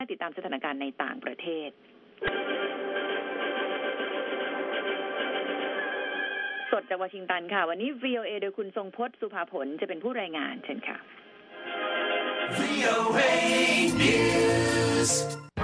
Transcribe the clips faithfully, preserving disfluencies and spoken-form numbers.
ติดตามสถานการณ์ในต่างประเทศสดจากวอชิงตันค่ะวันนี้ วี โอ เอ โดยคุณทรงพจน์สุภาผลจะเป็นผู้รายงานเชิญค่ะ วี โอ เอ News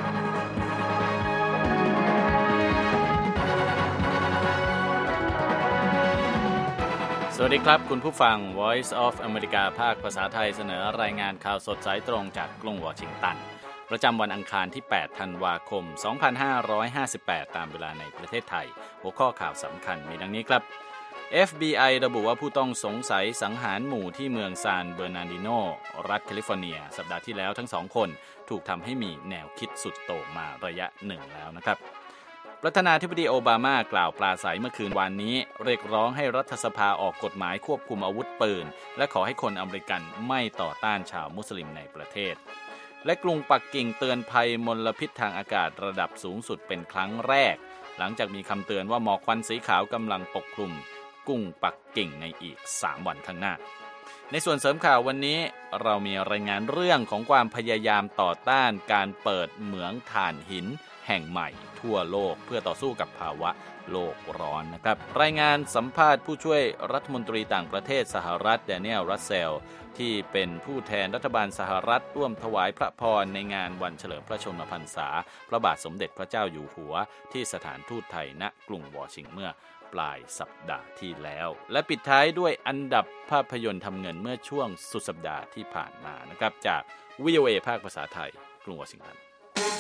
สวัสดีครับคุณผู้ฟัง Voice of America ภาคภาษาไทยเสนอรายงานข่าวสดสายตรงจากกรุงวอชิงตันประจำวันอังคารที่แปดธันวาคมสองพันห้าร้อยห้าสิบแปดตามเวลาในประเทศไทยหัวข้อข่าวสำคัญมีดังนี้ครับ เอฟ บี ไอ ระบุว่าผู้ต้องสงสัยสังหารหมู่ที่เมืองซานเบอร์นาร์ดิโนรัฐแคลิฟอร์เนียสัปดาห์ที่แล้วทั้งสองคนถูกทำให้มีแนวคิดสุดโต่งมาระยะหนึ่งแล้วนะครับประธานาธิบดีโอบามากล่าวปราศรัยเมื่อคืนวานนี้เรียกร้องให้รัฐสภาออกกฎหมายควบคุมอาวุธปืนและขอให้คนอเมริกันไม่ต่อต้านชาวมุสลิมในประเทศและกรุงปักกิ่งเตือนภัยมลพิษทางอากาศระดับสูงสุดเป็นครั้งแรกหลังจากมีคำเตือนว่าหมอกควันสีขาวกำลังปกคลุมกรุงปักกิ่งในอีกสามวันข้างหน้าในส่วนเสริมข่าววันนี้เรามีรายงานเรื่องของความพยายามต่อต้านการเปิดเหมืองถ่านหินแห่งใหม่ทั่วโลกเพื่อต่อสู้กับภาวะโลกร้อนนะครับรายงานสัมภาษณ์ผู้ช่วยรัฐมนตรีต่างประเทศสหรัฐแดเนียล รัสเซลที่เป็นผู้แทนรัฐบาลสหรัฐร่วมถวายพระพรในงานวันเฉลิมพระชนมพรรษาพระบาทสมเด็จพระเจ้าอยู่หัวที่สถานทูตไทยณกรุงวอชิงตันเมื่อปลายสัปดาห์ที่แล้วและปิดท้ายด้วยอันดับภาพยนตร์ทำเงินเมื่อช่วงสุดสัปดาห์ที่ผ่านมานะครับจาก วี โอ เอ ภาคภาษาไทยกรุงวอชิงตัน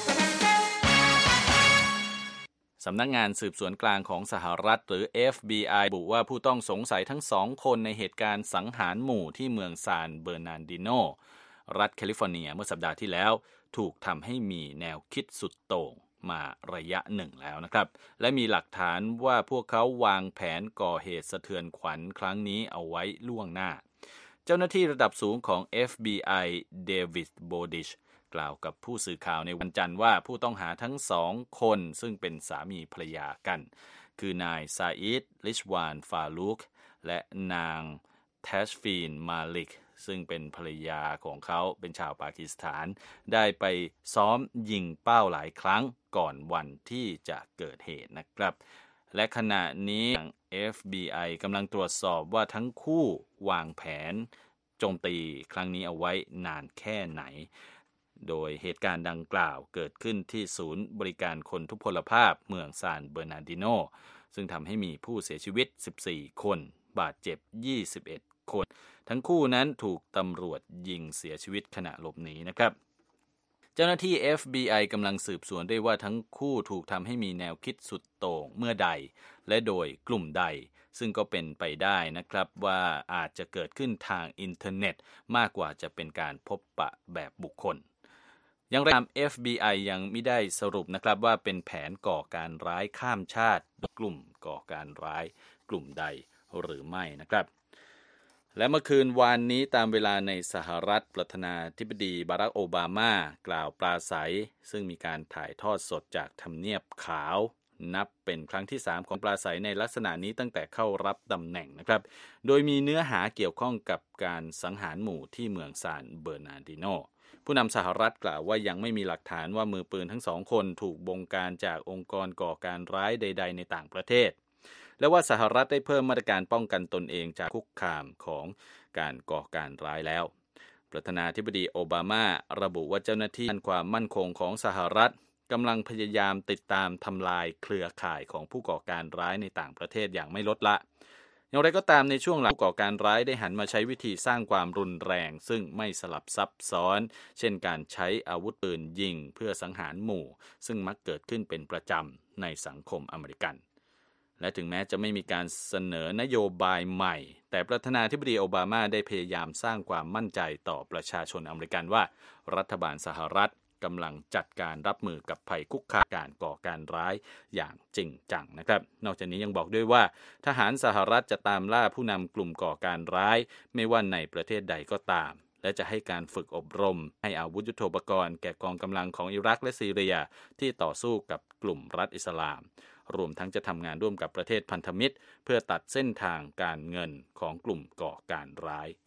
สำนักงานสืบสวนกลางของสหรัฐหรือ เอฟ บี ไอ ระบุว่าผู้ต้องสงสัยทั้งสองคนในเหตุการณ์สังหารหมู่ที่เมืองซานเบอร์นาร์ดิโนรัฐแคลิฟอร์เนียเมื่อสัปดาห์ที่แล้วถูกทำให้มีแนวคิดสุดโต่งมาระยะหนึ่งแล้วนะครับและมีหลักฐานว่าพวกเขาวางแผนก่อเหตุสะเทือนขวัญครั้งนี้เอาไว้ล่วงหน้าเจ้าหน้าที่ระดับสูงของ เอฟ บี ไอ เดวิด โบดิชกล่าวกับผู้สื่อข่าวในวันจันทร์ว่าผู้ต้องหาทั้งสองคนซึ่งเป็นสามีภรรยากันคือนายซาอิด ลิชวาน ฟาลูกและนางแทชฟีน มาลิกซึ่งเป็นภรรยาของเขาเป็นชาวปากีสถานได้ไปซ้อมยิงเป้าหลายครั้งก่อนวันที่จะเกิดเหตุนะครับและขณะนี้ เอฟ บี ไอ กำลังตรวจสอบว่าทั้งคู่วางแผนโจมตีครั้งนี้เอาไว้นานแค่ไหนโดยเหตุการณ์ดังกล่าวเกิดขึ้นที่ศูนย์บริการคนทุพพลภาพเมืองซานเบอร์นาร์ดิโนซึ่งทำให้มีผู้เสียชีวิตสิบสี่คนบาดเจ็บยี่สิบเอ็ดคนทั้งคู่นั้นถูกตำรวจยิงเสียชีวิตขณะหลบหนีนะครับเจ้าหน้าที่ เอฟ บี ไอ กำลังสืบสวนได้ว่าทั้งคู่ถูกทำให้มีแนวคิดสุดโต่งเมื่อใดและโดยกลุ่มใดซึ่งก็เป็นไปได้นะครับว่าอาจจะเกิดขึ้นทางอินเทอร์เน็ตมากกว่าจะเป็นการพบปะแบบบุคคลอย่างไรก็ตาม เอฟ บี ไอ ยังไม่ได้สรุปนะครับว่าเป็นแผนก่อการร้ายข้ามชาติกลุ่มก่อการร้ายกลุ่มใดหรือไม่นะครับและเมื่อคืนวานนี้ตามเวลาในสหรัฐประธานาธิบดีบารักโอบามากล่าวปราศรัยซึ่งมีการถ่ายทอดสดจากทำเนียบขาวนับเป็นครั้งที่สามของปราศรัยในลักษณะนี้ตั้งแต่เข้ารับตำแหน่งนะครับโดยมีเนื้อหาเกี่ยวข้องกับการสังหารหมู่ที่เมืองซานเบอร์นาร์ดิโนผู้นำสหรัฐกล่าวว่ายังไม่มีหลักฐานว่ามือปืนทั้งสองคนถูกบงการจากองค์กรก่อการร้ายใดๆในต่างประเทศและว่าสหรัฐได้เพิ่มมาตรการป้องกันตนเองจากคุกคามของการก่อการร้ายแล้วประธานาธิบดีโอบามาระบุว่าเจ้าหน้าที่ความมั่นคงของสหรัฐกำลังพยายามติดตามทำลายเครือข่ายของผู้ก่อการร้ายในต่างประเทศอย่างไม่ลดละอย่างไรก็ตามในช่วงหลังผู้ก่อการร้ายได้หันมาใช้วิธีสร้างความรุนแรงซึ่งไม่สลับซับซ้อนเช่นการใช้อาวุธปืนยิงเพื่อสังหารหมู่ซึ่งมักเกิดขึ้นเป็นประจำในสังคมอเมริกันและถึงแม้จะไม่มีการเสนอนโยบายใหม่แต่ประธานาธิบดีโอบามาได้พยายามสร้างความมั่นใจต่อประชาชนอเมริกันว่ารัฐบาลสหรัฐกำลังจัดการรับมือกับภัยคุกคามการก่อการร้ายอย่างจริงจังนะครับนอกจากนี้ยังบอกด้วยว่าทหารสหรัฐจะตามล่าผู้นำกลุ่มก่อการร้ายไม่ว่าในประเทศใดก็ตามและจะให้การฝึกอบรมให้อาวุธยุทโธปกรณ์แก่กองกำลังของอิรักและซีเรียที่ต่อสู้กับกลุ่มรัฐอิสลามรวมทั้งจะทำงานร่วมกับประเทศพันธมิตรเพื่อตัดเส้นทางการเงินของกลุ่มก่อการร้าย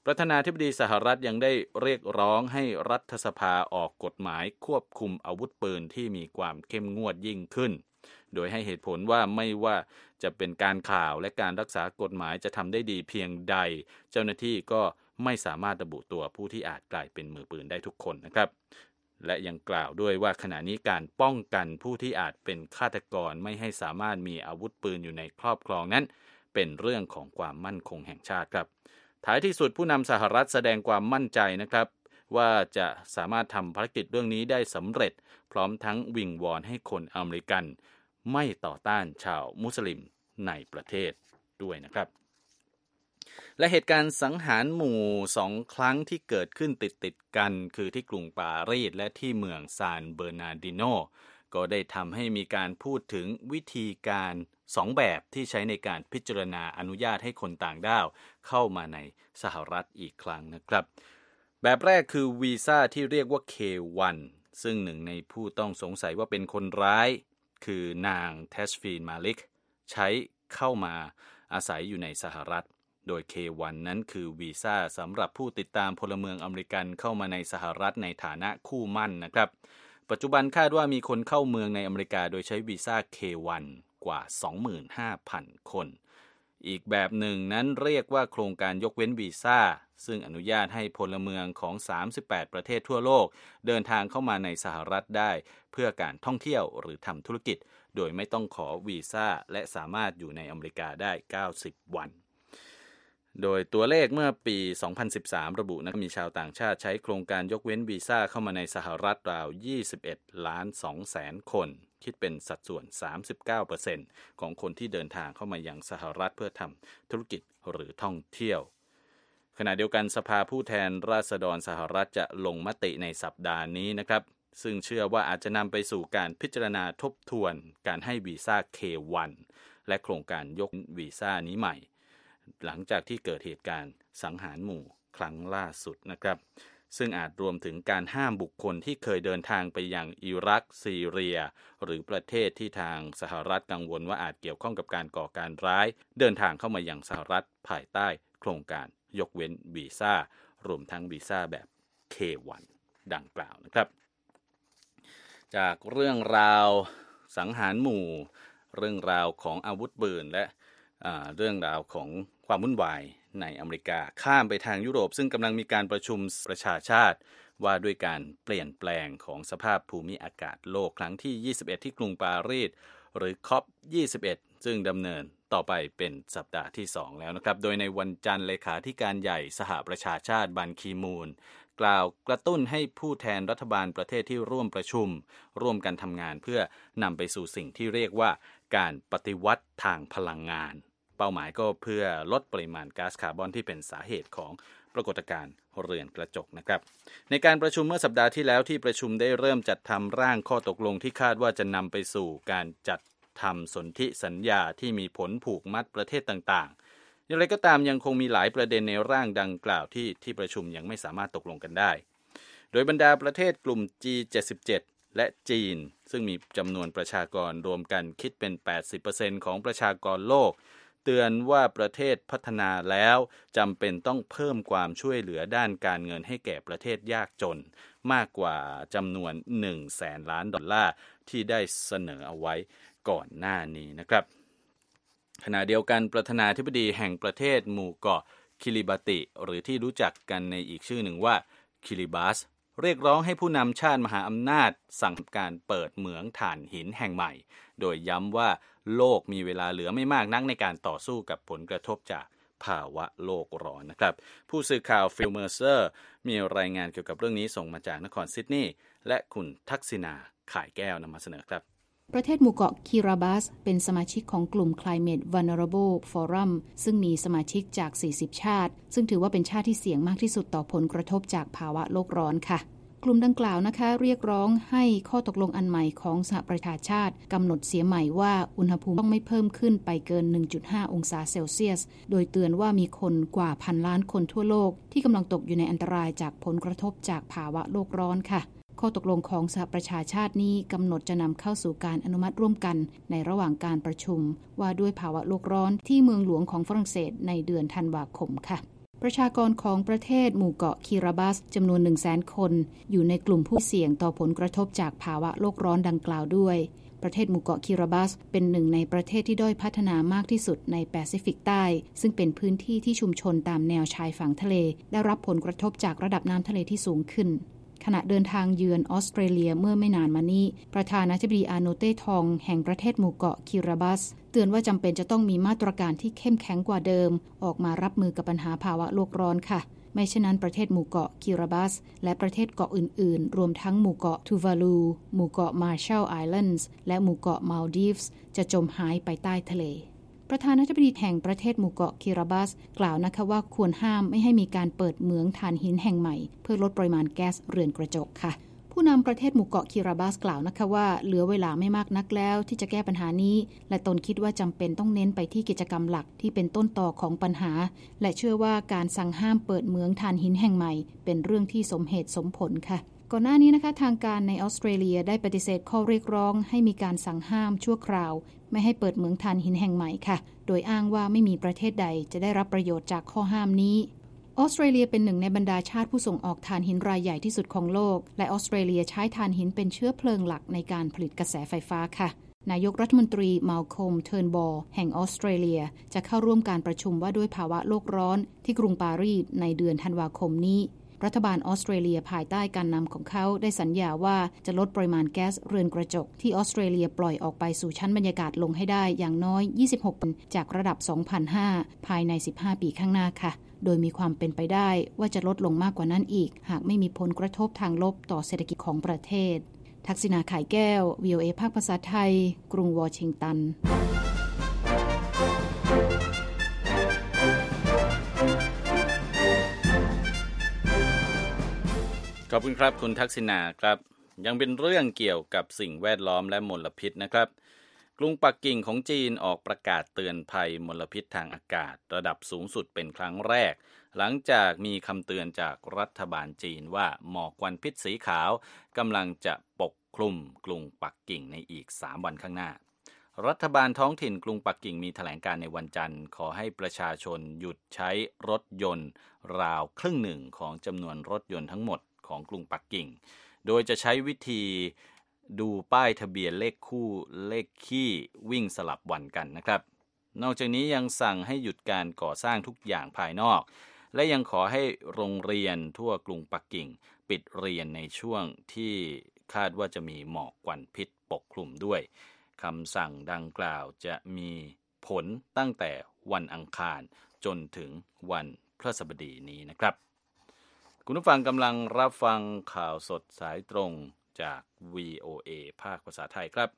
ประธานาธิบดีสหรัฐยังได้เรียกร้องให้รัฐสภาออกกฎหมายควบคุมอาวุธปืนที่มีความเข้มงวดยิ่งขึ้นโดยให้เหตุผลว่าไม่ว่าจะเป็นการข่าวและการรักษากฎหมายจะทำได้ดีเพียงใดเจ้าหน้าที่ก็ไม่สามารถระบุตัวผู้ที่อาจกลายเป็นมือปืนได้ทุกคนนะครับและยังกล่าวด้วยว่าขณะนี้การป้องกันผู้ที่อาจเป็นฆาตกรไม่ให้สามารถมีอาวุธปืนอยู่ในครอบครองนั้นเป็นเรื่องของความมั่นคงแห่งชาติครับท้ายที่สุดผู้นำสหรัฐแสดงความมั่นใจนะครับว่าจะสามารถทำภารกิจเรื่องนี้ได้สำเร็จพร้อมทั้งวิงวอนให้คนอเมริกันไม่ต่อต้านชาวมุสลิมในประเทศด้วยนะครับและเหตุการณ์สังหารหมู่สองครั้งที่เกิดขึ้นติดๆกันคือที่กรุงปารีสและที่เมืองซานเบอร์นาร์ดิโนก็ได้ทำให้มีการพูดถึงวิธีการสองแบบที่ใช้ในการพิจารณาอนุญาตให้คนต่างด้าวเข้ามาในสหรัฐอีกครั้งนะครับแบบแรกคือวีซ่าที่เรียกว่า เค วัน ซึ่งหนึ่งในผู้ต้องสงสัยว่าเป็นคนร้ายคือนางเทชฟีนมาลิกใช้เข้ามาอาศัยอยู่ในสหรัฐโดย เค วัน นั้นคือวีซ่าสำหรับผู้ติดตามพลเมืองอเมริกันเข้ามาในสหรัฐในฐานะคู่หมั้นนะครับปัจจุบันคาดว่ามีคนเข้าเมืองในอเมริกาโดยใช้วีซ่า เค วัน กว่า สองหมื่นห้าพัน คนอีกแบบหนึ่งนั้นเรียกว่าโครงการยกเว้นวีซ่าซึ่งอนุญาตให้พลเมืองของสามสิบแปดประเทศทั่วโลกเดินทางเข้ามาในสหรัฐได้เพื่อการท่องเที่ยวหรือทำธุรกิจโดยไม่ต้องขอวีซ่าและสามารถอยู่ในอเมริกาได้เก้าสิบวันโดยตัวเลขเมื่อปี สองพันสิบสาม ระบุนะมีชาวต่างชาติใช้โครงการยกเว้นวีซ่าเข้ามาในสหรัฐราว ยี่สิบเอ็ดล้านสองแสน คนคิดเป็นสัดส่วน สามสิบเก้าเปอร์เซ็นต์ ของคนที่เดินทางเข้ามายังสหรัฐเพื่อทำธุรกิจหรือท่องเที่ยวขณะเดียวกันสภาผู้แทนราษฎรสหรัฐจะลงมติในสัปดาห์นี้นะครับซึ่งเชื่อว่าอาจจะนำไปสู่การพิจารณาทบทวนการให้วีซ่า เค วัน และโครงการยกวีซ่านี้ใหม่หลังจากที่เกิดเหตุการณ์สังหารหมู่ครั้งล่าสุดนะครับซึ่งอาจรวมถึงการห้ามบุคคลที่เคยเดินทางไปยังอิรักซีเรียหรือประเทศที่ทางสหรัฐกังวลว่าอาจเกี่ยวข้องกับการก่อการร้ายเดินทางเข้ามายังสหรัฐภายใต้โครงการยกเว้นวีซ่ารวมทั้งวีซ่าแบบ เค วัน ดังกล่าวนะครับจากเรื่องราวสังหารหมู่เรื่องราวของอาวุธปืนและเรื่องราวของความวุ่นวายในอเมริกาข้ามไปทางยุโรปซึ่งกำลังมีการประชุมประชาชาติว่าด้วยการเปลี่ยนแปลงของสภาพภูมิอากาศโลกครั้งที่ยี่สิบเอ็ดที่กรุงปารีสหรือ ซี โอ พี ยี่สิบเอ็ด ซึ่งดำเนินต่อไปเป็นสัปดาห์ที่สองแล้วนะครับโดยในวันจันทร์เลขาธิการใหญ่สหประชาชาติบันคีมูนกล่าวกระตุ้นให้ผู้แทนรัฐบาลประเทศที่ร่วมประชุมร่วมกันทำงานเพื่อนำไปสู่สิ่งที่เรียกว่าการปฏิวัติทางพลังงานเป้าหมายก็เพื่อลดปริมาณก๊าซคาร์บอนที่เป็นสาเหตุของปรากฏการณ์เรือนกระจกนะครับในการประชุมเมื่อสัปดาห์ที่แล้วที่ประชุมได้เริ่มจัดทำร่างข้อตกลงที่คาดว่าจะนำไปสู่การจัดทำสนธิสัญญาที่มีผลผูกมัดประเทศต่างๆอย่างไรก็ตามยังคงมีหลายประเด็นในร่างดังกล่าวที่ที่ประชุมยังไม่สามารถตกลงกันได้โดยบรรดาประเทศกลุ่ม จี เจ็ดสิบเจ็ด และจีนซึ่งมีจำนวนประชากรรวมกันคิดเป็น แปดสิบเปอร์เซ็นต์ ของประชากรโลกเตือนว่าประเทศพัฒนาแล้วจำเป็นต้องเพิ่มความช่วยเหลือด้านการเงินให้แก่ประเทศยากจนมากกว่าจำนวน หนึ่งแสนล้านดอลลาร์ที่ได้เสนอเอาไว้ก่อนหน้านี้นะครับขณะเดียวกันประธานาธิบดีแห่งประเทศหมู่เกาะคิริบาติหรือที่รู้จักกันในอีกชื่อหนึ่งว่าคิริบัสเรียกร้องให้ผู้นำชาติมหาอำนาจสั่งการเปิดเหมืองถ่านหินแห่งใหม่โดยย้ำว่าโลกมีเวลาเหลือไม่มากนักในการต่อสู้กับผลกระทบจากภาวะโลกร้อนนะครับผู้สื่อข่าวฟิลเมอร์เซอร์มีรายงานเกี่ยวกับเรื่องนี้ส่งมาจากนครซิดนีย์และคุณทักษิณาข่ายแก้วนำมาเสนอครับประเทศหมู่เกาะคิริบัสเป็นสมาชิกของกลุ่ม Climate Vulnerable Forum ซึ่งมีสมาชิกจากสี่สิบชาติซึ่งถือว่าเป็นชาติที่เสี่ยงมากที่สุดต่อผลกระทบจากภาวะโลกร้อนค่ะกลุ่มดังกล่าวนะคะเรียกร้องให้ข้อตกลงอันใหม่ของสหประชาชาติกำหนดเสียใหม่ว่าอุณหภูมิต้องไม่เพิ่มขึ้นไปเกิน หนึ่งจุดห้า องศาเซลเซียสโดยเตือนว่ามีคนกว่าพันล้านคนทั่วโลกที่กำลังตกอยู่ในอันตรายจากผลกระทบจากภาวะโลกร้อนค่ะข้อตกลงของสหประชาชาตินี้กำหนดจะนำเข้าสู่การอนุมัติร่วมกันในระหว่างการประชุมว่าด้วยภาวะโลกร้อนที่เมืองหลวงของฝรั่งเศสในเดือนธันวาคมค่ะปประชากรของประเทศหมู่เกาะคิราบัสจำนวน หนึ่งแสน คนอยู่ในกลุ่มผู้เสี่ยงต่อผลกระทบจากภาวะโลกร้อนดังกล่าวด้วยประเทศหมู่เกาะคิราบัสเป็นหนึ่งในประเทศที่ด้อยพัฒนามากที่สุดในแปซิฟิกใต้ซึ่งเป็นพื้นที่ที่ชุมชนตามแนวชายฝั่งทะเลได้รับผลกระทบจากระดับน้ำทะเลที่สูงขึ้นขณะเดินทางเยือนออสเตรเลียเมื่อไม่นานมานี้ประธานาธิบดีอาโนเต้ทองแห่งประเทศหมู่เกาะคิราบัสเตือนว่าจำเป็นจะต้องมีมาตรการที่เข้มแข็งกว่าเดิมออกมารับมือกับปัญหาภาวะโลกร้อนค่ะไม่เช่นนั้นประเทศหมู่เกาะคิราบัสและประเทศเกาะอื่นๆรวมทั้งหมู่เกาะทูวาลูหมู่เกาะมาร์ชัลไอแลนด์และหมู่เกาะมัลดีฟส์จะจมหายไปใต้ทะเลประธานาธิบดีแห่งประเทศหมู่เกาะคิราบัสกล่าวนะคะว่าควรห้ามไม่ให้มีการเปิดเหมืองถ่านหินแห่งใหม่เพื่อลดปริมาณแก๊สเรือนกระจกค่ะผู้นำประเทศหมู่เกาะคิราบัสกล่าวนะคะว่าเหลือเวลาไม่มากนักแล้วที่จะแก้ปัญหานี้และตนคิดว่าจำเป็นต้องเน้นไปที่กิจกรรมหลักที่เป็นต้นต่อของปัญหาและเชื่อว่าการสั่งห้ามเปิดเหมืองถ่านหินแห่งใหม่เป็นเรื่องที่สมเหตุสมผลค่ะก่อนหน้านี้นะคะทางการในออสเตรเลียได้ปฏิเสธข้อเรียกร้องให้มีการสั่งห้ามชั่วคราวไม่ให้เปิดเหมืองถ่านหินแห่งใหม่ค่ะโดยอ้างว่าไม่มีประเทศใดจะได้รับประโยชน์จากข้อห้ามนี้ออสเตรเลียเป็นหนึ่งในบรรดาชาติผู้ส่งออกถ่านหินรายใหญ่ที่สุดของโลกและออสเตรเลียใช้ถ่านหินเป็นเชื้อเพลิงหลักในการผลิตกระแสไฟฟ้าค่ะนายกรัฐมนตรีมัลโคมเทิร์นบอลแห่งออสเตรเลียจะเข้าร่วมการประชุมว่าด้วยภาวะโลกร้อนที่กรุงปารีสในเดือนธันวาคมนี้รัฐบาลออสเตรเลียภายใต้การนำของเขาได้สัญญาว่าจะลดปริมาณแก๊สเรือนกระจกที่ออสเตรเลียปล่อยออกไปสู่ชั้นบรรยากาศลงให้ได้อย่างน้อยยี่สิบหกจากระดับ สองพันห้า ภายในสิบห้าปีข้างหน้าค่ะโดยมีความเป็นไปได้ว่าจะลดลงมากกว่านั้นอีกหากไม่มีผลกระทบทางลบต่อเศรษฐกิจของประเทศทักษิณา ข่ายแก้ว วี โอ เอ ภาคภาษาไทยกรุงวอชิงตันขอบคุณครับคุณทักษิณาครับยังเป็นเรื่องเกี่ยวกับสิ่งแวดล้อมและมลพิษนะครับกรุงปักกิ่งของจีนออกประกาศเตือนภัยมลพิษทางอากาศระดับสูงสุดเป็นครั้งแรกหลังจากมีคำเตือนจากรัฐบาลจีนว่าหมอกควันพิษสีขาวกำลังจะปกคลุมกรุงปักกิ่งในอีกสามวันข้างหน้ารัฐบาลท้องถิ่นกรุงปักกิ่งมีแถลงการในวันจันทร์ขอให้ประชาชนหยุดใช้รถยนต์ราวครึ่งหนึ่งของจำนวนรถยนต์ทั้งหมดของกรุงปักกิ่งโดยจะใช้วิธีดูป้ายทะเบียนเลขคู่เลขคี่วิ่งสลับวันกันนะครับนอกจากนี้ยังสั่งให้หยุดการก่อสร้างทุกอย่างภายนอกและยังขอให้โรงเรียนทั่วกรุงปักกิ่งปิดเรียนในช่วงที่คาดว่าจะมีหมอกควันพิษปกคลุมด้วยคำสั่งดังกล่าวจะมีผลตั้งแต่วันอังคารจนถึงวันพฤหัสบดีนี้นะครับคุณผู้ฟังกำลังรับฟังข่าวสดสายตรงจาก วี โอ เอ ภาคภาษาไทยครับ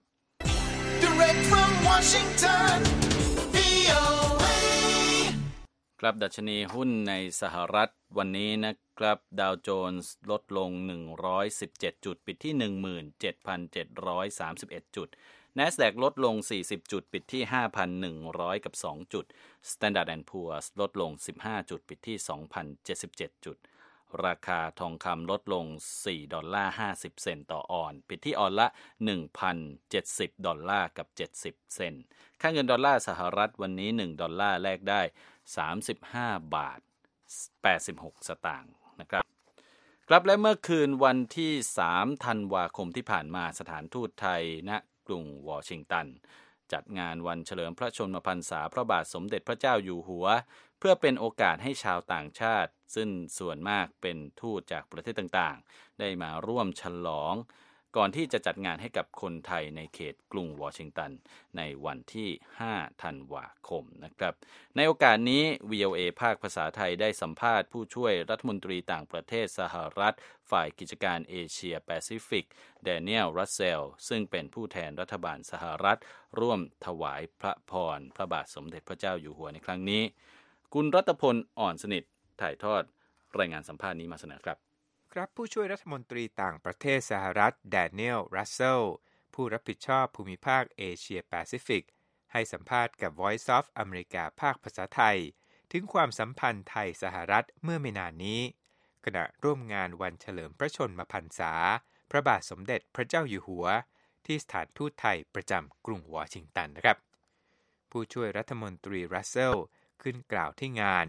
Direct from Washington วี โอ เอ ครับดัชนีหุ้นในสหรัฐวันนี้นะครับดาวโจนส์ลดลงหนึ่งร้อยสิบเจ็ดจุดปิดที่ หนึ่งหมื่นเจ็ดพันเจ็ดร้อยสามสิบเอ็ด จุด NASDAQ ลดลงสี่สิบจุดปิดที่ ห้าพันหนึ่งร้อย กับสองจุด Standard แอนด์ Poor's ลดลงสิบห้าจุดปิดที่ สองพันเจ็ดสิบเจ็ด จุดราคาทองคำลดลงสี่ดอลลาร์ห้าสิบเซนต์ต่อออนซ์ปิดที่ออนละ หนึ่งพันเจ็ดสิบ ดอลลาร์กับเจ็ดสิบเซนต์ค่าเงินดอลลาร์สหรัฐวันนี้หนึ่งดอลลาร์แลกได้สามสิบห้าบาทแปดสิบหกสตางค์นะครับครับและเมื่อคืนวันที่สามธันวาคมที่ผ่านมาสถานทูตไทยณกรุงวอชิงตันจัดงานวันเฉลิมพระชนมพรรษาพระบาทสมเด็จพระเจ้าอยู่หัวเพื่อเป็นโอกาสให้ชาวต่างชาติซึ่งส่วนมากเป็นทูตจากประเทศต่างๆได้มาร่วมฉลองก่อนที่จะจัดงานให้กับคนไทยในเขตกรุงวอชิงตันในวันที่ห้าธันวาคมนะครับในโอกาสนี้ วี โอ เอ ภาคภาษาไทยได้สัมภาษณ์ผู้ช่วยรัฐมนตรีต่างประเทศสหรัฐฝ่ายกิจการเอเชียแปซิฟิกแดเนียลรัสเซลซึ่งเป็นผู้แทนรัฐบาลสหรัฐร่วมถวายพระพรพระบาทสมเด็จพระเจ้าอยู่หัวในครั้งนี้คุณรัตพลอ่อนสนิทถ่ายทอดรายงานสัมภาษณ์นี้มาเสนอครับครับผู้ช่วยรัฐมนตรีต่างประเทศสหรัฐแดเนียลรัสเซลผู้รับผิดชอบภูมิภาคเอเชียแปซิฟิกให้สัมภาษณ์กับ Voice of America ภาคภาษาไทยถึงความสัมพันธ์ไทยสหรัฐเมื่อไม่นานนี้ขณะร่วมงานวันเฉลิมพระชนมพรรษาพระบาทสมเด็จพระเจ้าอยู่หัวที่สถานทูตไทยประจำกรุงวอชิงตันนะครับผู้ช่วยรัฐมนตรีรัสเซลขึ้นกล่าวที่งาน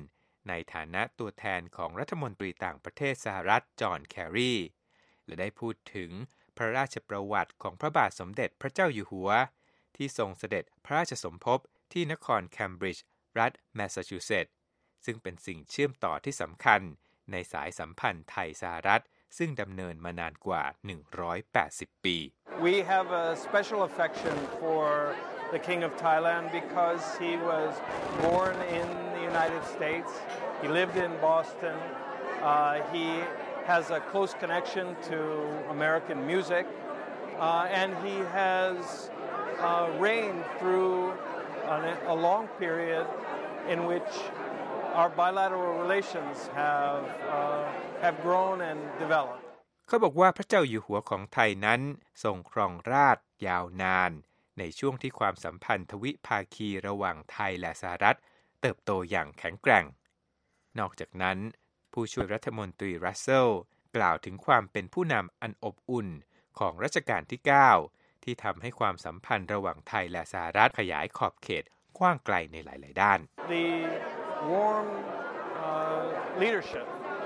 ในฐานะตัวแทนของรัฐมนตรีต่างประเทศสหรัฐจอห์นแครีและได้พูดถึงพระราชประวัติของพระบาทสมเด็จพระเจ้าอยู่หัวที่ทรงเสด็จพระราชสมภพที่นครแคมบริดจ์รัฐแมสซาชูเซตส์ซึ่งเป็นสิ่งเชื่อมต่อที่สำคัญในสายสัมพันธ์ไทยสหรัฐซึ่งดำเนินมานานกว่าหนึ่งร้อยแปดสิบปี We have a special affection for the King of Thailand because he was born in the United States. He lived in Boston. Uh, he has a close connection to American music, uh, and he has uh, reigned through a, a long period in which our bilateral relations have uh, have grown and developed. เขาบอกว่าพระเจ้าอยู่หัวของไทยนั้นทรงครองราชย์ยาวนานในช่วงที่ความสัมพันธ์ทวิภาคีระหว่างไทยและสหรัฐเติบโตอย่างแข็งแกร่งนอกจากนั้นผู้ช่วยรัฐมนตรีรัสเซลกล่าวถึงความเป็นผู้นำอันอบอุ่นของรัชกาลที่เก้าที่ทำให้ความสัมพันธ์ระหว่างไทยและสหรัฐขยายขอบเขตกว้างไกลในหลายๆด้าน The warm uh, leadership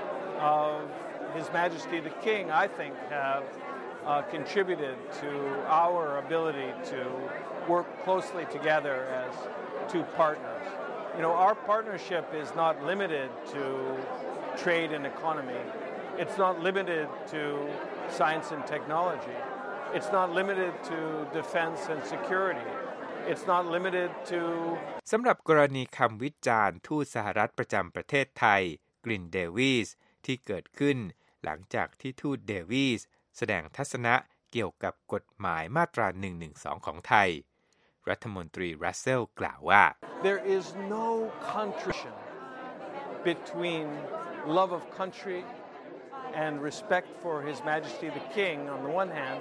of His Majesty the King, I think, have uh, contributed to our ability to work closely together as two partners. You know, our partnership is not limited to trade and economy. It's not limited to science and technology. It's not limited to defense and security. It's not limited to สำหรับกรณีคำวิจารณ์ทูตสหรัฐประจำประเทศไทยกลินเดวิสที่เกิดขึ้นหลังจากที่ทูตเดวิสแสดงทัศนะเกี่ยวกับกฎหมายมาตราหนึ่งหนึ่งสองของไทยรัฐมนตรีรัสเซลกล่าวว่า There is no contradiction between love of country and respect for His Majesty the King on the one hand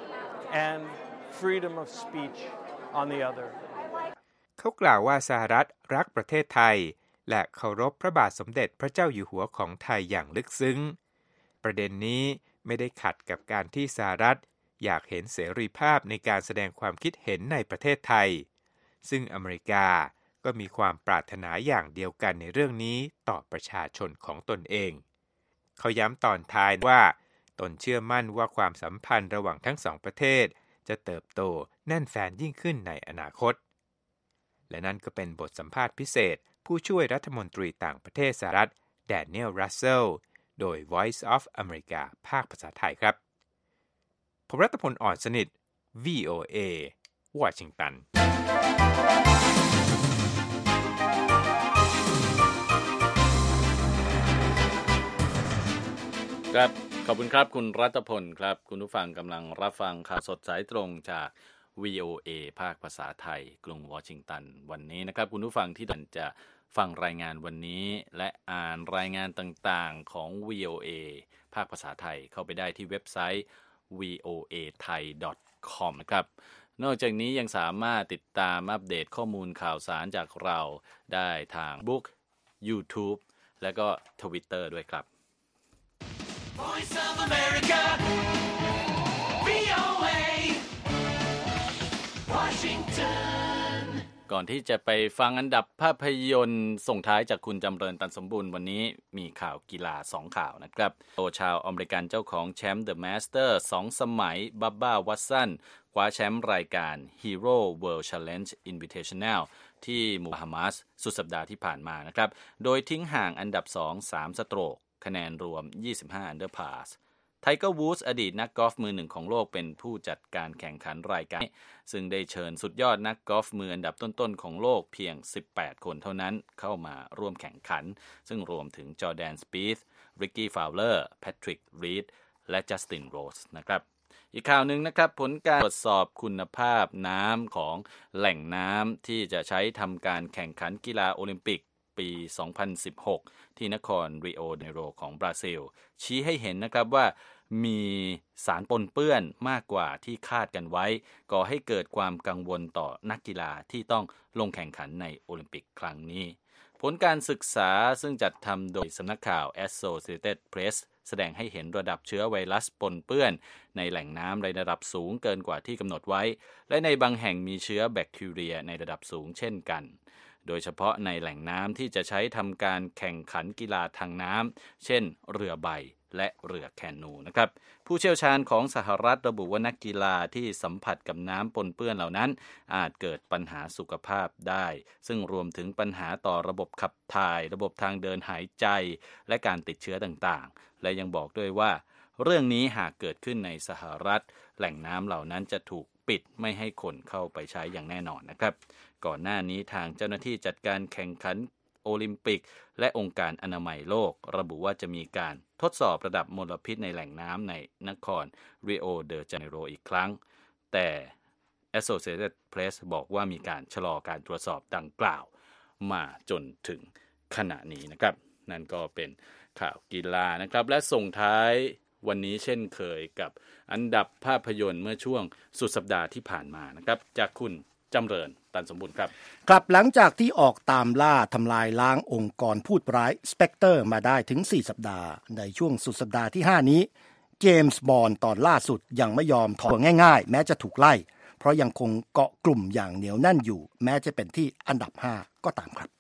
and freedom of speech on the other เขากล่าวว่าสหรัฐรักประเทศไทยและเคารพพระบาทสมเด็จพระเจ้าอยู่หัวของไทยอย่างลึกซึ้งประเด็นนี้ไม่ได้ขัดกับการที่สหรัฐอยากเห็นเสรีภาพในการแสดงความคิดเห็นในประเทศไทยซึ่งอเมริกาก็มีความปรารถนาอย่างเดียวกันในเรื่องนี้ต่อประชาชนของตนเองเขาย้ำตอนท้ายว่าตนเชื่อมั่นว่าความสัมพันธ์ระหว่างทั้งสองประเทศจะเติบโตแน่นแฟนยิ่งขึ้นในอนาคตและนั่นก็เป็นบทสัมภาษณ์พิเศษผู้ช่วยรัฐมนตรีต่างประเทศสหรัฐแดเนียล รัสเซลโดย Voice of America ภาคภาษาไทยครับผมรัตพล อ่อนสนิท วี โอ เอ วอชิงตันครับขอบคุณครับคุณรัตพลครับคุณผู้ฟังกำลังรับฟังข่าวสดสายตรงจาก วี โอ เอ ภาคภาษาไทยกรุงวอชิงตันวันนี้นะครับคุณผู้ฟังที่ดันจะฟังรายงานวันนี้และอ่านรายงานต่างๆของ วี โอ เอ ภาคภาษาไทยเข้าไปได้ที่เว็บไซต์ วี โอ เอ ไทย ดอท คอม นะครับนอกจากนี้ยังสามารถติดตามอัปเดตข้อมูลข่าวสารจากเราได้ทาง Facebook YouTube และก็ Twitter ด้วยครับ Voice of America วี โอ เอ Washington ก่อนที่จะไปฟังอันดับภาพยนตร์ส่งท้ายจากคุณจำเริญตันสมบูรณ์วันนี้มีข่าวกีฬาสองข่าวนะครับโอชาวอเมริกันเจ้าของแชมป์ The Master สองสมัยบับบ้าวัตสันคว้าแชมป์รายการ Hero World Challenge Invitational ที่หมู่บาฮามาสสุดสัปดาห์ที่ผ่านมานะครับโดยทิ้งห่างอันดับสอง สามสโตรกคะแนนรวมยี่สิบห้า Under Par ไทเกอร์ วูดส์อดีตนักกอล์ฟมือหนึ่งของโลกเป็นผู้จัดการแข่งขันรายการซึ่งได้เชิญสุดยอดนักกอล์ฟมืออันดับต้นๆของโลกเพียงสิบแปดคนเท่านั้นเข้ามาร่วมแข่งขันซึ่งรวมถึงจอร์แดน สปีธ ริกกี้ ฟาวเลอร์ แพทริก รีดและจัสติน โรสนะครับอีกข่าวหนึ่งนะครับผลการตรวจสอบคุณภาพน้ำของแหล่งน้ำที่จะใช้ทำการแข่งขันกีฬาโอลิมปิกปีสองพันสิบหกที่นครริโอเดเนโรของบราซิลชี้ให้เห็นนะครับว่ามีสารปนเปื้อนมากกว่าที่คาดกันไว้ก่อให้เกิดความกังวลต่อนักกีฬาที่ต้องลงแข่งขันในโอลิมปิกครั้งนี้ผลการศึกษาซึ่งจัดทำโดยสำนักข่าว Associated Press แสดงให้เห็นระดับเชื้อไวรัสปนเปื้อนในแหล่งน้ำในระดับสูงเกินกว่าที่กำหนดไว้และในบางแห่งมีเชื้อแบคทีเรียในระดับสูงเช่นกันโดยเฉพาะในแหล่งน้ำที่จะใช้ทำการแข่งขันกีฬาทางน้ำเช่นเรือใบและเรือแคนูนะครับผู้เชี่ยวชาญของสหรัฐระบุว่านักกีฬาที่สัมผัสกับน้ำปนเปื้อนเหล่านั้นอาจเกิดปัญหาสุขภาพได้ซึ่งรวมถึงปัญหาต่อระบบขับถ่ายระบบทางเดินหายใจและการติดเชื้อต่างๆและยังบอกด้วยว่าเรื่องนี้หากเกิดขึ้นในสหรัฐแหล่งน้ำเหล่านั้นจะถูกปิดไม่ให้คนเข้าไปใช้อย่างแน่นอนนะครับก่อนหน้านี้ทางเจ้าหน้าที่จัดการแข่งขันโอลิมปิกและองค์การอนามัยโลกระบุว่าจะมีการทดสอบระดับมลพิษในแหล่งน้ำในนครริโอเดจาเนโรอีกครั้งแต่ Associated Press บอกว่ามีการชะลอการตรวจสอบดังกล่าวมาจนถึงขณะนี้นะครับนั่นก็เป็นข่าวกีฬานะครับและส่งท้ายวันนี้เช่นเคยกับอันดับภาพยนตร์เมื่อช่วงสุดสัปดาห์ที่ผ่านมานะครับจากคุณจำเริญตันสมบูรณ์ครับครับหลังจากที่ออกตามล่าทำลายล้างองค์กรพูดร้ายสเปกเตอร์มาได้ถึงสี่สัปดาห์ในช่วงสุดสัปดาห์ที่ห้านี้เจมส์บอนด์ตอนล่าสุดยังไม่ยอมถอยง่ายๆแม้จะถูกไล่เพราะยังคงเกาะกลุ่มอย่างเหนียวแน่นอยู่แม้จะเป็นที่อันดับห้าก็ตามครับ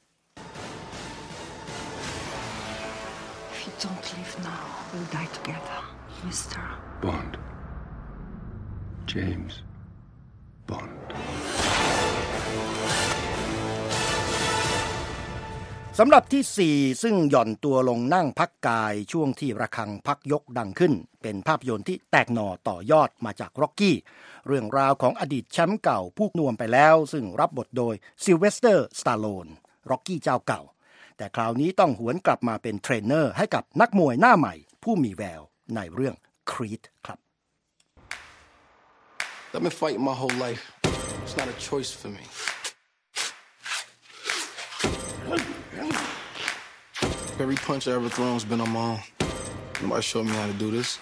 If you don't leave now, we'll die together, Mister Bond. James Bond. สำหรับที่สี่ซึ่งหย่อนตัวลงนั่งพักกายช่วงที่ระฆังพักยกดังขึ้นเป็นภาพยนตร์ที่แตกหน่อต่อยอดมาจากร็อกกี้เรื่องราวของอดีตแชมป์เก่าผู้นวมไปแล้วซึ่งรับบทโดยซิลเวสเตอร์สตาโลนร็อกกี้เจ้าเก่าแต่คราวนี้ต้องหวนกลับมาเป็นเทรนเนอร์ให้กับนักมวยหน้าใหม่ผู้มีแววในเรื่อง Creed ครับ I've been fighting my whole life. It's not a choice for me. Every punch I ever thrown has been on my own. Nobody showed me how to do this.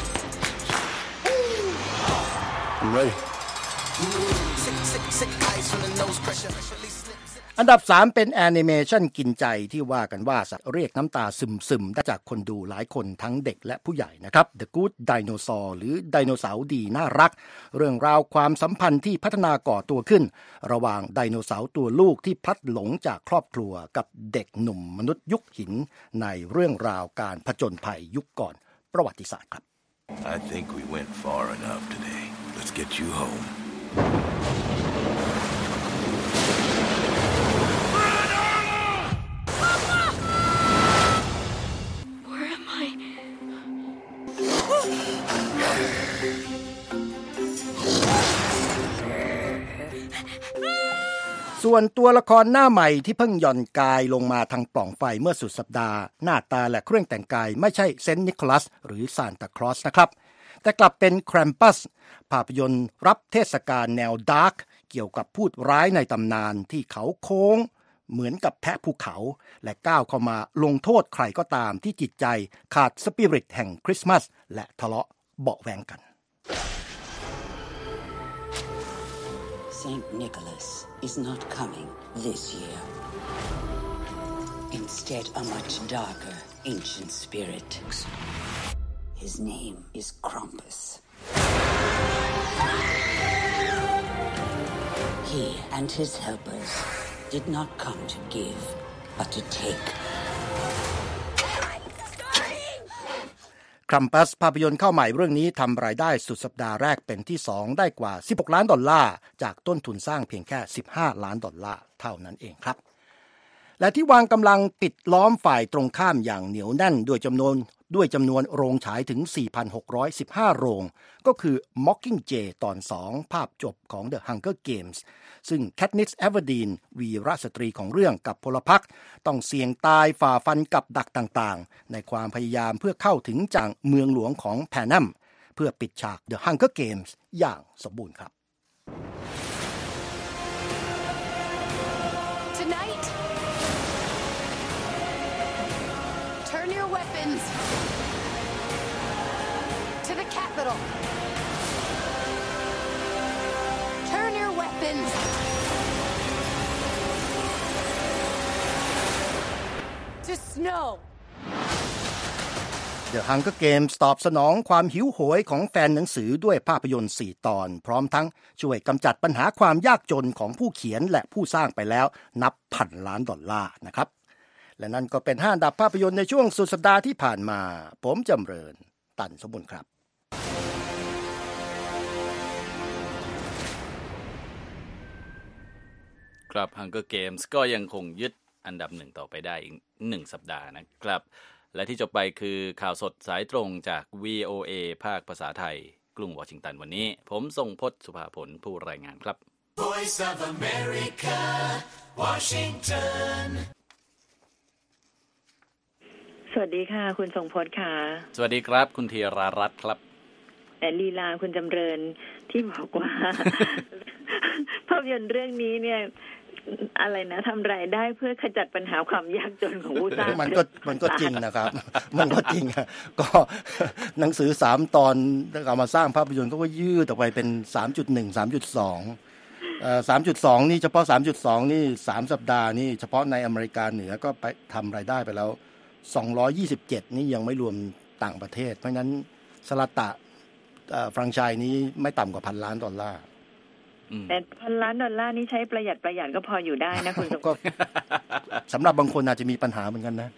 I'm ready. Sick, sick, sick eyes from the nose pressure. อันดับสามเป็นแอนิเมชันกินใจที่ว่ากันว่าเรียกน้ำตาซึมๆได้จากคนดูหลายคนทั้งเด็กและผู้ใหญ่นะครับ The Good Dinosaur หรือไดโนเสาร์ดีน่ารักเรื่องราวความสัมพันธ์ที่พัฒนาก่อตัวขึ้นระหว่างไดโนเสาร์ตัวลูกที่พลัดหลงจากครอบครัวกับเด็กหนุ่มมนุษย์ยุคหินในเรื่องราวการผจญภัยยุคก่อนประวัติศาสตร์ครับ I think we went far enough today. Let's get you home. ส่วนตัวละครหน้าใหม่ที่เพิ่งหย่อนกายลงมาทางปล่องไฟเมื่อสุดสัปดาห์หน้าตาและเครื่องแต่งกายไม่ใช่เซนต์นิโคลัสหรือซานตาคลอสนะครับแต่กลับเป็นแครมปัสภาพยนตร์รับเทศกาลแนวดาร์กเกี่ยวกับพูดร้ายในตำนานที่เขาโค้งเหมือนกับแพะภูเขาและก้าวเข้ามาลงโทษใครก็ตามที่จิตใจขาดสปิริตแห่งคริสต์มาสและทะเลาะเบาะแวงกัน Saint Nicholas is not coming this year. Instead, a much darker, ancient spirit. His name is Krampus. He and his helpers did not come to give, but to take. ครัมปัสภาพยนตร์เข้าใหม่เรื่องนี้ทำรายได้สุดสัปดาห์แรกเป็นที่สองได้กว่าสิบหกล้านดอลลาร์จากต้นทุนสร้างเพียงแค่สิบห้าล้านดอลลาร์เท่านั้นเองครับและที่วางกำลังปิดล้อมฝ่ายตรงข้ามอย่างเหนียวแน่นด้วยจำนวนด้วยจำนวนโรงฉายถึง สี่พันหกร้อยสิบห้า โรงก็คือ Mockingjay ตอนสองภาพจบของ The Hunger Games ซึ่ง Katniss Everdeen วีรสตรีของเรื่องกับพลพรรคต้องเสี่ยงตายฝ่าฟันกับดักต่างๆในความพยายามเพื่อเข้าถึงจากเมืองหลวงของแพนัมเพื่อปิดฉาก The Hunger Games อย่างสมบูรณ์ครับ Tonight, turn your weapons to the Capitol. Turn your weapons to snow. The Hunger Games ตอบสนองความหิวโหยของแฟนหนังสือด้วยภาพยนตร์สี่ตอนพร้อมทั้งช่วยกำจัดปัญหาความยากจนของผู้เขียนและผู้สร้างไปแล้วนับพันล้านดอลลาร์นะครับและนั่นก็เป็นห้าอันดับภาพยนตร์ในช่วงสุดสัปดาห์ที่ผ่านมาผมจำเริญตันสมบูรณ์ครับครับ Hunger Games ก็ยังคงยึดอันดับหนึ่งต่อไปได้อีกหนึ่งสัปดาห์นะครับและที่จบไปคือข่าวสดสายตรงจาก วี โอ เอ ภาคภาษาไทยกรุงวอชิงตันวันนี้ผมทรงพจน์สุภาผลผู้รายงานครับ Voice of America Washington สวัสดีค่ะคุณทรงพจน์ค่ะสวัสดีครับคุณธีรารัตน์ครับแต่ลีลาคุณจำเริญที่บอกว่า ภาพยนตร์เรื่องนี้เนี่ยอะไรนะทำรายได้เพื่อขจัดปัญหาความยากจนของผู้สร้างมันก็มันก็จริงนะครับมันก็จริงก็หนังสือสามตอนเอามาสร้างภาพยนตร์ก็ยืดออกไปเป็น สามจุดหนึ่ง สามจุดสอง เอ่อ สามจุดสอง นี่เฉพาะ สามจุดสอง นี่สามสัปดาห์นี่เฉพาะในอเมริกาเหนือก็ไปทำรายได้ไปแล้วสองร้อยยี่สิบเจ็ดนี่ยังไม่รวมต่างประเทศเพราะฉะนั้นสลัตตะเอ่อแฟรนไชส์นี้ไม่ต่ำกว่าพันล้านดอลลาร์แต่พันล้านดอลลาร์นี่ใช้ประหยัดประหยัดก็พออยู่ได้นะคุณสมก็สำหรับบางคนอาจจะมีปัญหาเหมือนกันนะ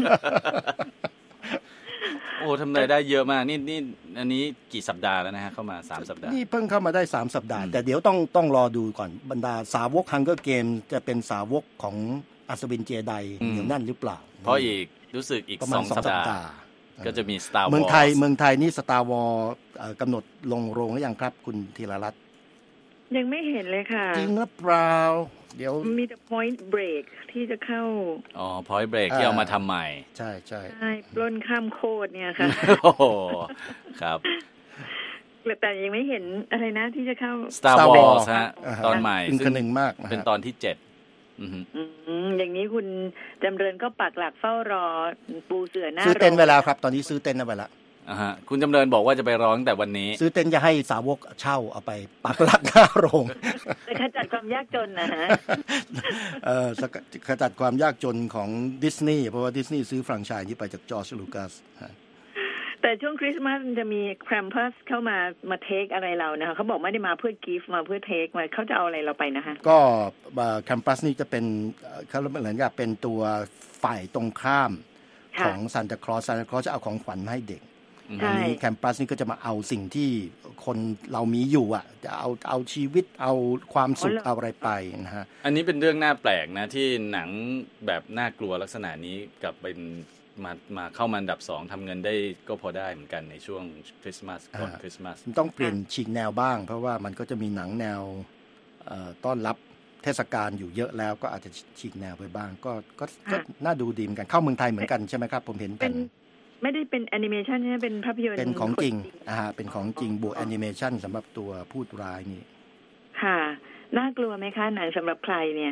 โอ้ทำรายได้เยอะมากนี่นี่อันนี้กี่สัปดาห์แล้วนะฮะเข้ามาสามสัปดาห์นี่เพิ่งเข้ามาได้สามสัปดาห์แต่เดี๋ยวต้องต้องรอดูก่อนบรรดาสาวก Hunger Games จะเป็นสาวกของอัศวินเจไดเหนียวแน่นหรือเปล่าเพราะอีกรู้สึกอีกสองสัปดาห์ก็จะมี Star Wars เมืองไทยเมืองไทยนี่ Star Wars กำหนดลงโรงหรือยังครับคุณธีรรัตน์ยังไม่เห็นเลยค่ะจริงหรือเปล่าเดี๋ยวมีแต่ Point Break ที่จะเข้าอ๋อ Point Break ที่เอามาทำใหม่ใช่ใช่ใช่ปล้นข้ามโคตรเนี่ยค่ะโอ้โหครับแต่ยังไม่เห็นอะไรนะที่จะเข้า Star Wars ฮะตอนใหม่ซึ่งหนึ่งมากเป็นตอนที่เจ็ดอืมอย่างนี้คุณจำเริญก็ปักหลักเฝ้ารอปูเสือหน้าซื้อเต็นท์ไว้แล้วครับตอนนี้ซื้อเต็นท์ไว้แล้วอ่าฮะคุณจำเริญบอกว่าจะไปร้องแต่วันนี้ซื้อเต็นท์จะให้สาวกเช่าเอาไปปักหลักหน้าโรงจะขจัดความยากจนนะฮะเอ่อขจัดความยากจนของดิสนีย์เพราะว่าดิสนีย์ซื้อแฟรนไชส์นี้ไปจากจอร์จลูคัสแต่ช่วงคริสต์มาสจะมีแคมปัสเข้ามามาเทคอะไรเรานะคะเขาบอกไม่ได้มาเพื่อกิฟต์มาเพื่อเทคมาเขาจะเอาอะไรเราไปนะคะก็แคมปัสนี่จะเป็นเขาเหมือนกับเป็นตัวฝ่ายตรงข้ามของซานตาคลอสซานตาคลอสจะเอาของขวัญมาให้เด็กอันนี้แคมปัสนี่ก็จะมาเอาสิ่งที่คนเรามีอยู่อ่ะจะเอาเอาชีวิตเอาความสุขเอาอะไรไปนะฮะอันนี้เป็นเรื่องน่าแปลกนะที่หนังแบบน่ากลัวลักษณะนี้กับเป็นมามาเข้ามาอันดับสองทำเงินได้ก็พอได้เหมือนกันในช่วงคริสต์มาสก่อนคริสต์มาสต้องเปลี่ยนฉีกแนวบ้างเพราะว่ามันก็จะมีหนังแนวต้อนรับเทศกาลอยู่เยอะแล้วก็อาจจะฉีกแนวไปบ้างก็ก็น่าดูดีเหมือนกันเข้าเมืองไทยเหมือนกันใช่ไหมครับผมเห็นกันไม่ได้เป็นแอนิเมชันใช่ไหมเป็นภาพยนตร์เป็นของจริงอ่าเป็นของจริงบวกแอนิเมชันสำหรับตัวพูดร้ายนี่ค่ะน่ากลัวไหมคะหนังสำหรับใครเนี่ย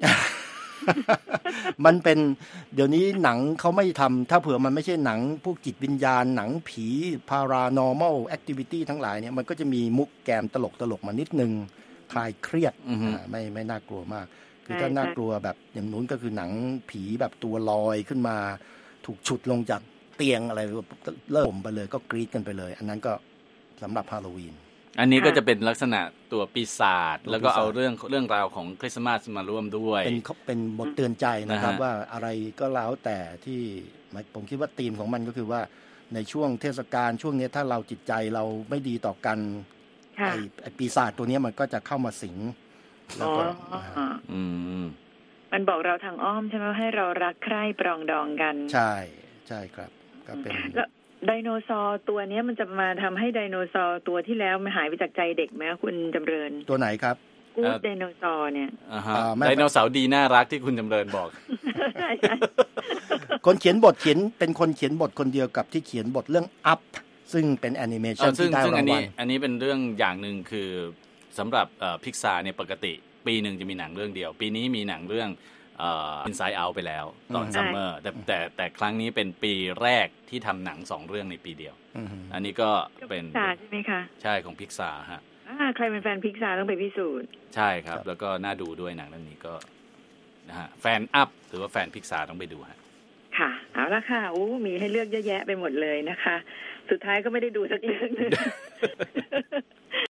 มันเป็นเดี๋ยวนี้หนังเขาไม่ทำถ้าเผื่อมันไม่ใช่หนังพวกจิตวิญญาณหนังผี paranormal activity ทั้งหลายเนี่ยมันก็จะมีมุกแกมตลกตลกมานิดนึงคลายเครียดไม่ไม่น่ากลัวมากคือถ้าน่ากลัวแบบอย่างนู้นก็คือหนังผีแบบตัวลอยขึ้นมาถูกฉุดลงจากเตียงอะไรเริ่มไปเลยก็กรี๊ดกันไปเลยอันนั้นก็สำหรับฮาโลวีนอันนี้ก็จะเป็นลักษณะตัวปีศาจแล้วก็เอาเรื่องเรื่องราวของคริสต์มาสมาร่วมด้วยเป็นเป็นบทเตือนใจนะครับว่าอะไรก็แล้วแต่ที่ผมคิดว่าธีมของมันก็คือว่าในช่วงเทศกาลช่วงนี้ถ้าเราจิตใจเราไม่ดีต่อกันไอ้ไอ้ปีศาจตัวนี้มันก็จะเข้ามาสิงแล้วก็อืมมันบอกเราทางอ้อมใช่ไหมให้เรารักใคร่ปรองดองกันใช่ใช่ครับก็เป็นไดโนเสาร์ตัวนี้มันจะมาทำให้ไดโนเสาร์ตัวที่แล้วมันหายไปจากใจเด็กไหมคุณจำเริญตัวไหนครับกูดไดโนเสาร์เนี่ยไดโนเสาร์ดีน่ารักที่คุณจำเริญบอกใช่ใช่คนเขียนบทเขียนเป็นคนเขียนบทคนเดียวกับที่เขียนบทเรื่อง Up ซึ่งเป็นแอนิเมชันที่ได้รางวัลอันนี้เป็นเรื่องอย่างนึงคือสำหรับพิกซาร์เนี่ยปกติปีนึงจะมีหนังเรื่องเดียวปีนี้มีหนังเรื่องเอ่อ Inside Out ไปแล้วตอนซัมเมอร์แต่แต่แต่ครั้งนี้เป็นปีแรกที่ทำหนังสองเรื่องในปีเดียวอันนี้ก็เป็นพิกซาร์ใช่ไหมคะใช่ของพิกซาร์ฮะใครเป็นแฟนพิกซาร์ต้องไปพิสูจน์ใช่ครับแล้วก็น่าดูด้วยหนังเรื่องนี้ก็นะฮะแฟนอัพหรือว่าแฟนพิกซาร์ต้องไปดูฮะค่ะเอเอาละค่ะอู้มีให้เลือกเยอะแยะไปหมดเลยนะคะสุดท้ายก็ไม่ได้ดูสักเรื่องนึง